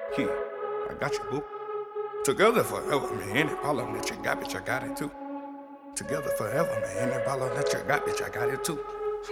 Yeah, I got you, boo. Together forever, man. Any problem that you got, bitch, I got it too. Together forever, man. Any problem that you got, bitch, I got it too.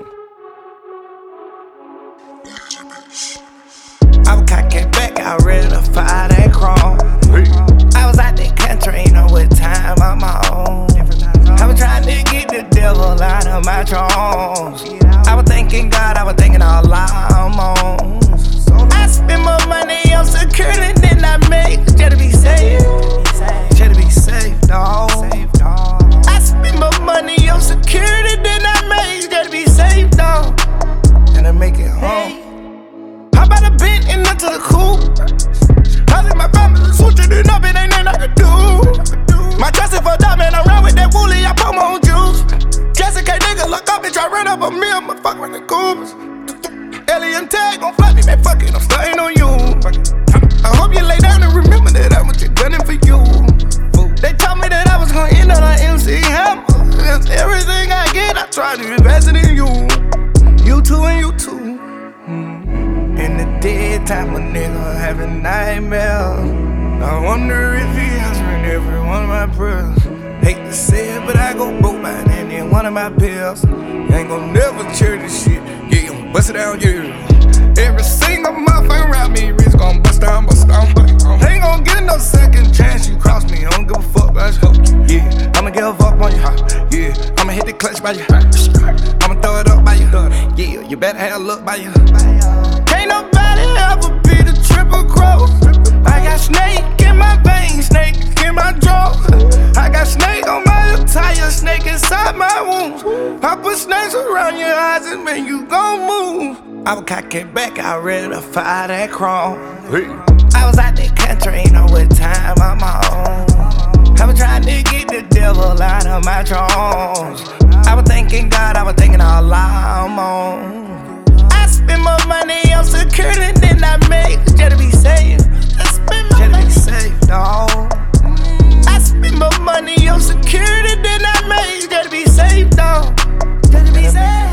I was cocking back, I ready to fire that chrome. Hey. I was out that country, ain't know what time on my own. I was trying to get the devil out of my drones. I was thanking God, I was thinking all I'm on. I spend more money on security than I make just to be safe. Just to be safe, dawg. I spend more money on security than I make just to be safe, dawg. And I make it home. How about a bent and into the coupe? I think my family switching it up, it ain't nothing I can do. My dressing for diamond, I run with that woolly, I put my own juice. Jessica nigga, look up, bitch, I run up a meal, my fuck with the Coopers. Alien tag gon' fly me, man, fuck it, I'm starting on you. I hope you lay down and remember that I was just gunning for you. They told me that I was gonna end on an MC Hammer. That's everything I get, I try to invest it in you. You too and you too. In the daytime, a nigga having nightmares. I wonder if he answering every one of my prayers. Hate to say it, but I go broke by any one of my pills. Ain't gon' never cheer this shit. Yeah, I'm bust it down, yeah. Every single motherfucker around me, Rich gon' bust down, bust down, bust down. Ain't gon' get no second chance. You cross me, I don't give a fuck about you. Yeah, I'ma give up on you. Yeah, I'ma hit the clutch by you. I'ma throw it up by you. Yeah, you better have a look by you. Can't nobody ever be the triple cross. I got snake in my veins, snake in my jaw. I got snake on my attire, snake inside my wounds. I put snakes around your eyes and man, you gon' move. I was cocking back, I ready to fire that chrome. Hey. I was out that country, ain't know what time on my own. I was trying to get the devil out of my drones. I was thanking God, I was thinking all I'm on. I spend more money on security than I make just to be safe. Just to be safe, dawg. I spend more money on security than I make just to be safe, dawg. Just to be safe.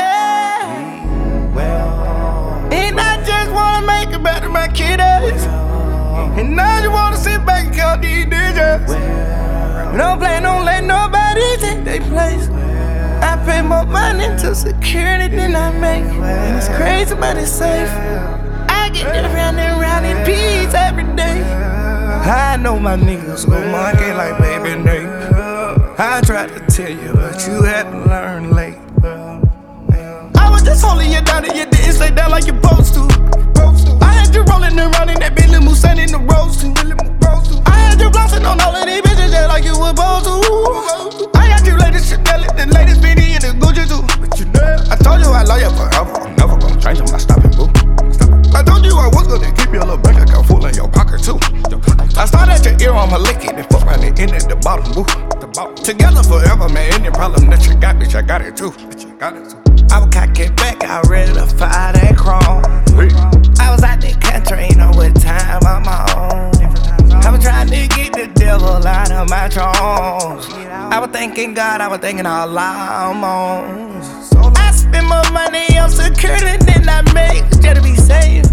And I just wanna make it better, my kiddos. And I just wanna sit back and count these digits. Don't play, don't let nobody take their place. I pay more money to security than I make. And it's crazy, but it's safe. I get around and round in peace every day. I know my niggas go monkey like Baby Nate. I tried to tell you, but you had to learn late. I was just holding you down and you didn't stay down like you're supposed to. I had you rolling around in that Billy Musan in the rose too. I had you bouncing on all of these bitches just like you were supposed to. I got you latest Chanel and latest Fendi and the Gucci too. But you know, I told you I love you forever. I'm never gonna change, I'm not stopping, boo. I told you I was gonna keep your little bank account full in your pocket too. I started at your ear, I'ma lick it and fuck around the end at the bottom, boo. Together forever, man. Any problem that you got, bitch, I got it too. Bitch, I got it too. I was cocking back, I ready to fire that chrome. Hey. I was out that country, ain't know what time on my own. I was trying to get the devil out of my drones. I was thanking God, I was thinking all I'm on. I spend more money on security than I make just to be safe.